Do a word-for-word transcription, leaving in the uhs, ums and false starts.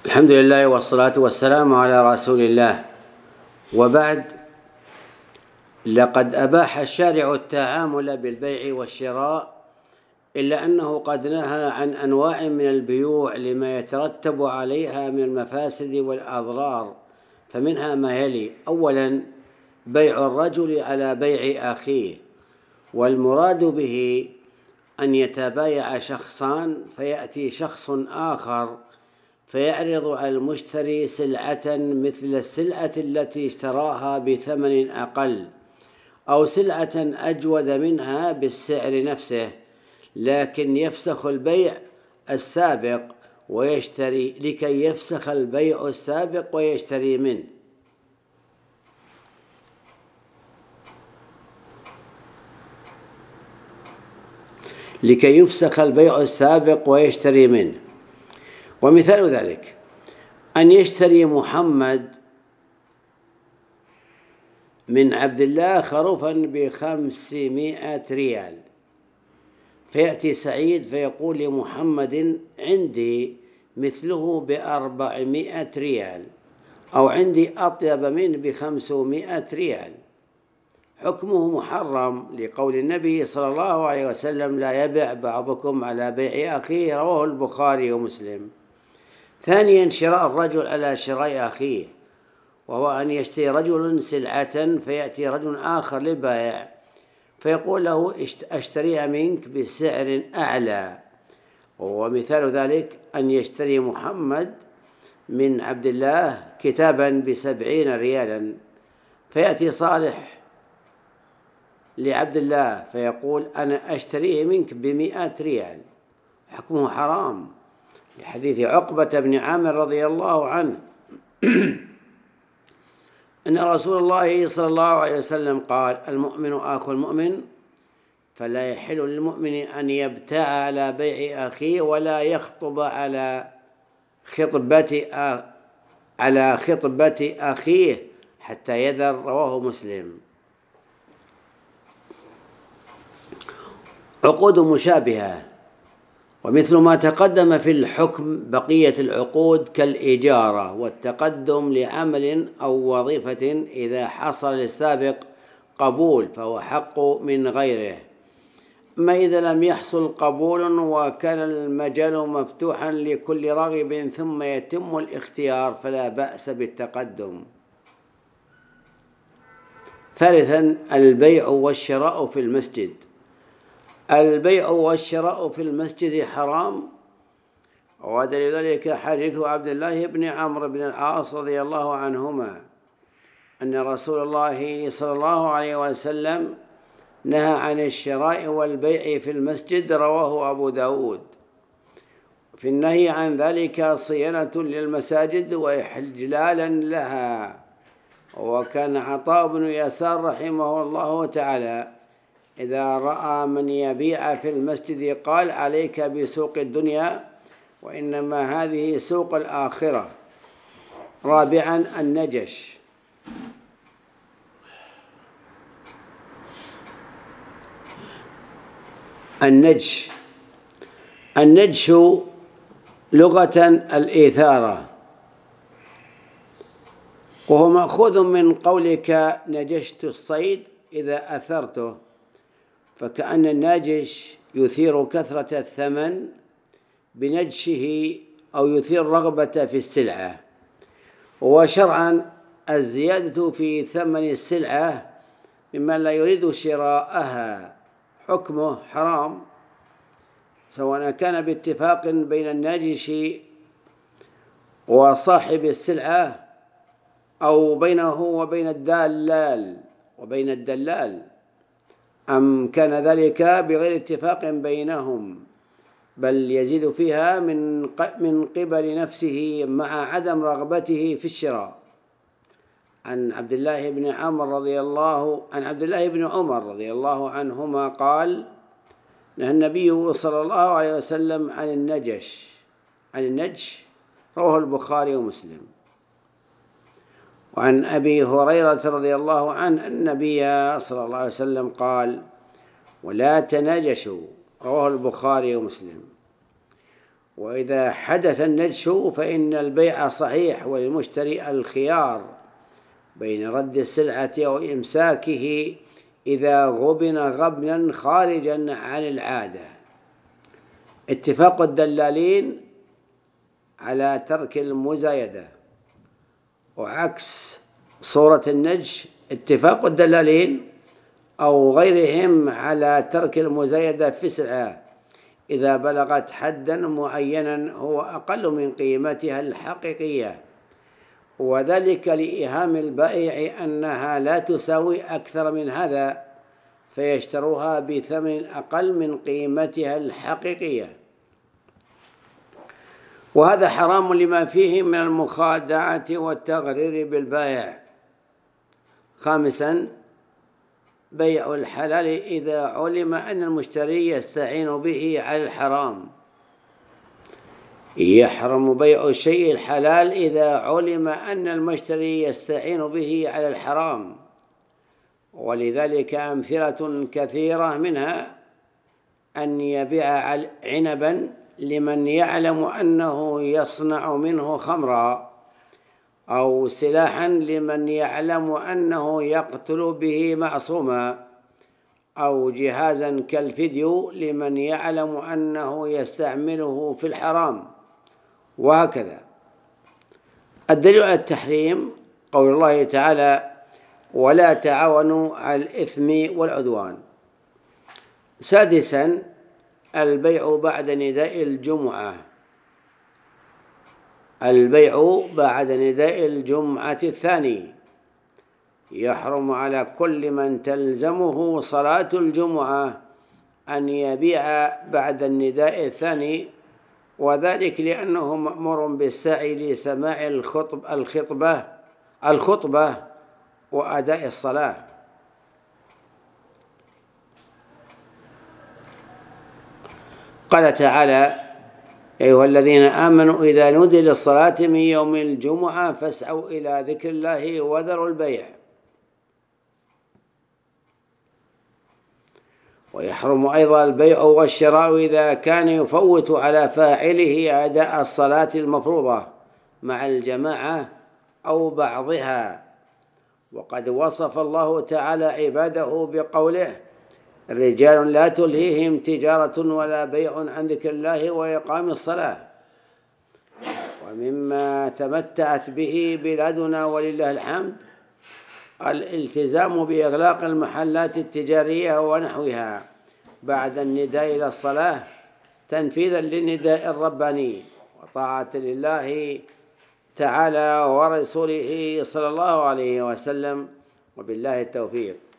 الحمد لله والصلاة والسلام على رسول الله، وبعد. لقد أباح الشارع التعامل بالبيع والشراء، إلا أنه قد نهى عن أنواع من البيوع لما يترتب عليها من المفاسد والأضرار، فمنها ما يلي: أولا، بيع الرجل على بيع أخيه، والمراد به أن يتبايع شخصان فيأتي شخص آخر فيعرض على المشتري سلعة مثل السلعة التي اشتراها بثمن أقل، أو سلعة أجود منها بالسعر نفسه، لكن يفسخ البيع السابق ويشتري لكي يفسخ البيع السابق ويشتري منه. لكي يفسخ البيع السابق ويشتري منه. ومثال ذلك أن يشتري محمد من عبد الله خروفا بخمسمائة ريال، فيأتي سعيد فيقول لمحمد: عندي مثله بأربعمائة ريال، أو عندي أطيب منه بخمسمائة ريال. حكمه محرم لقول النبي صلى الله عليه وسلم: لا يبيع بعضكم على بيع أخيه، رواه البخاري ومسلم. ثانيا، شراء الرجل على شراء أخيه، وهو أن يشتري رجل سلعة فيأتي رجل آخر للبائع فيقول له: أشتريها منك بسعر أعلى. ومثال ذلك أن يشتري محمد من عبد الله كتابا بسبعين ريالا، فيأتي صالح لعبد الله فيقول: أنا أشتريه منك بمئة ريال. حكمه حرام لحديث عقبة بن عامر رضي الله عنه أن رسول الله صلى الله عليه وسلم قال: المؤمن أخو المؤمن، فلا يحل للمؤمن أن يبتاع على بيع أخيه ولا يخطب على خطبة على خطبة أخيه حتى يذر، رواه مسلم. عقود مشابهة، ومثل ما تقدم في الحكم بقية العقود كالإجارة والتقدم لعمل أو وظيفة، إذا حصل للسابق قبول فهو حق من غيره. أما إذا لم يحصل قبول وكان المجال مفتوحا لكل راغب ثم يتم الاختيار فلا بأس بالتقدم. ثالثا، البيع والشراء في المسجد. البيع والشراء في المسجد حرام، ودليل ذلك حديث عبد الله بن عمرو بن العاص رضي الله عنهما أن رسول الله صلى الله عليه وسلم نهى عن الشراء والبيع في المسجد، رواه أبو داود. في النهي عن ذلك صيانة للمساجد وإحجلالا لها. وكان عطاء بن يسار رحمه الله تعالى إذا رأى من يبيع في المسجد قال: عليك بسوق الدنيا، وإنما هذه سوق الآخرة. رابعا، النجش. النجش النجش لغة الإيثارة، وهو مأخوذ من قولك نجشت الصيد إذا أثرته، فكأن الناجش يثير كثرة الثمن بنجشه أو يثير رغبة في السلعة. وشرعا الزيادة في ثمن السلعة مما لا يريد شراءها حكمه حرام، سواء كان باتفاق بين الناجش وصاحب السلعة أو بينه وبين الدلال وبين الدلال أم كان ذلك بغير اتفاق بينهم، بل يزيد فيها من من قبل نفسه مع عدم رغبته في الشراء. عن عبد الله بن عمر رضي الله عن عبد الله بن عمر رضي الله عنهما قال: نهى النبي صلى الله عليه وسلم عن النجش عن النجش رواه البخاري ومسلم. وعن أبي هريرة رضي الله عنه أن النبي صلى الله عليه وسلم قال: ولا تناجشوا، رواه البخاري ومسلم. وإذا حدث النجش فإن البيع صحيح، وللمشتري الخيار بين رد السلعة أو إمساكه إذا غبن غبنا خارجا عن العادة. اتفاق الدلالين على ترك المزايدة، وعكس صورة النجش اتفاق الدلالين أو غيرهم على ترك المزايدة في سلعة إذا بلغت حدا معينا هو أقل من قيمتها الحقيقية، وذلك لإيهام البائع أنها لا تساوي أكثر من هذا فيشتروها بثمن أقل من قيمتها الحقيقية، وهذا حرام لما فيه من المخادعة والتغرير بالبائع. خامسا، بيع الحلال إذا علم أن المشتري يستعين به على الحرام. يحرم بيع الشيء الحلال إذا علم أن المشتري يستعين به على الحرام، ولذلك أمثلة كثيرة، منها أن يبيع عنبا لمن يعلم أنه يصنع منه خمرا، أو سلاحا لمن يعلم أنه يقتل به معصوما، أو جهازا كالفيديو لمن يعلم أنه يستعمله في الحرام، وهكذا. الدليل على التحريم قول الله تعالى: ولا تعاونوا على الإثم والعدوان. سادسا، البيع بعد نداء الجمعة. البيع بعد نداء الجمعة الثاني يحرم على كل من تلزمه صلاة الجمعة أن يبيع بعد النداء الثاني، وذلك لأنه مأمور بالسعي لسماع الخطب الخطبة الخطبة وأداء الصلاة. قال تعالى: أيها الذين آمنوا إذا نودي للصلاة من يوم الجمعة فاسعوا إلى ذكر الله وذروا البيع. ويحرم أيضا البيع والشراء إذا كان يفوت على فاعله أداء الصلاة المفروضة مع الجماعة أو بعضها. وقد وصف الله تعالى عباده بقوله: رجال لا تلهيهم تجارة ولا بيع عن ذكر الله وإقام الصلاة. ومما تمتعت به بلادنا ولله الحمد الالتزام بإغلاق المحلات التجارية ونحوها بعد النداء إلى الصلاة تنفيذا للنداء الرباني وطاعة لله تعالى ورسوله صلى الله عليه وسلم، وبالله التوفيق.